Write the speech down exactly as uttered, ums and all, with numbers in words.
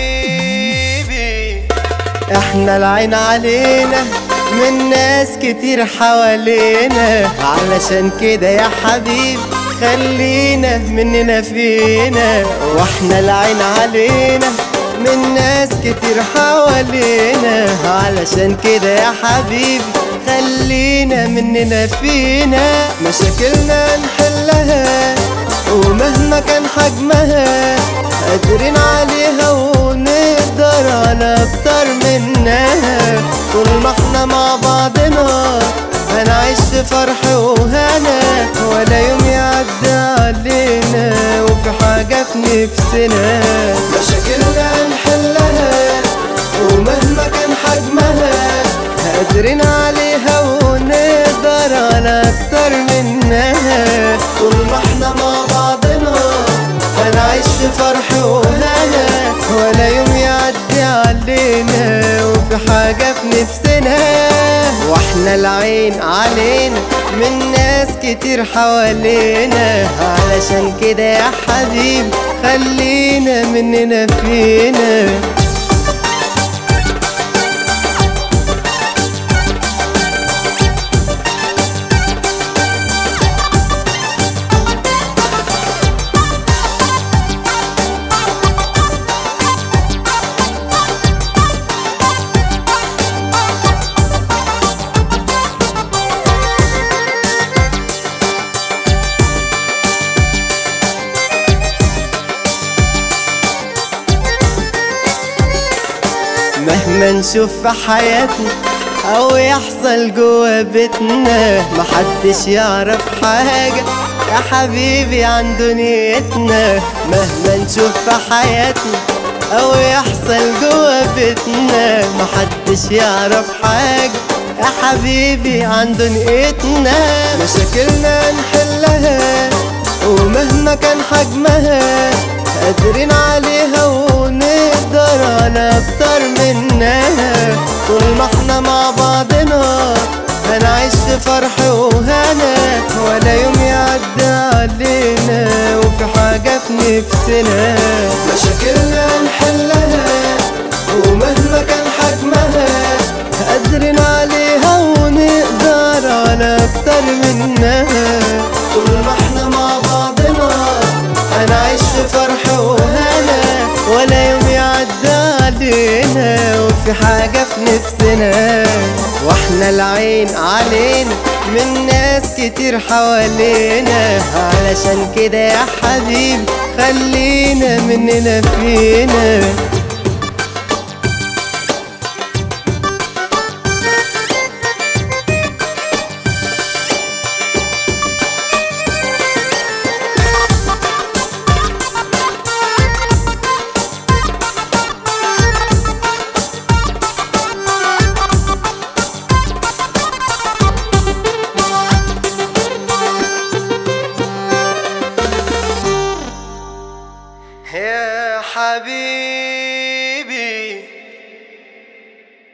حبيبي، احنا العين علينا من ناس كتير حوالينا، علشان كده يا حبيبي خلينا مننا فينا. واحنا العين علينا من ناس كتير حوالينا، علشان كده يا حبيبي خلينا مننا فينا. مشاكلنا نحلها ومهما كان حجمها قادرين عليها ونقدر على اكتر منها. طول ما احنا مع بعضنا هنعيش في فرح وهنا، ولا يوم يعدي علينا وفي حاجة في نفسنا. مشاكلنا نحلها ومهما كان حجمها قادرين عليها ونقدر على اكتر منها. طول ما احنا مع بعضنا هنعيش في فرح وهنا، ولا يوم يعدي علينا وفي حاجة في نفسنا. واحنا العين علينا من ناس كتير حوالينا، علشان كده يا حبيبي خلينا مننا فينا. مهما نشوف في حياتنا او يحصل جوا بيتنا، محدش يعرف حاجة يا حبيبي عن دنيتنا. مهما نشوف في حياتنا او يحصل جوا بيتنا، محدش يعرف حاجة يا حبيبي عن دنيتنا. مشاكلنا نحلها ومهما كان حجمها قادرين عليها ونقدر على اكتر منها. طول ما احنا مع بعضنا هنعيش في فرح وهنا، ولا يوم يعدي علينا وفي حاجة في نفسنا. مشاكلنا نحلها ومهما كان حجمها قادرين عليها ونقدر على اكتر منها. طول ما احنا مع بعضنا هنعيش في فرح وهنا، ولا يوم يعدي علينا وفي حاجة في نفسنا. واحنا العين علينا من ناس كتير حوالينا، علشان كده يا حبيبي خلينا مننا فينا.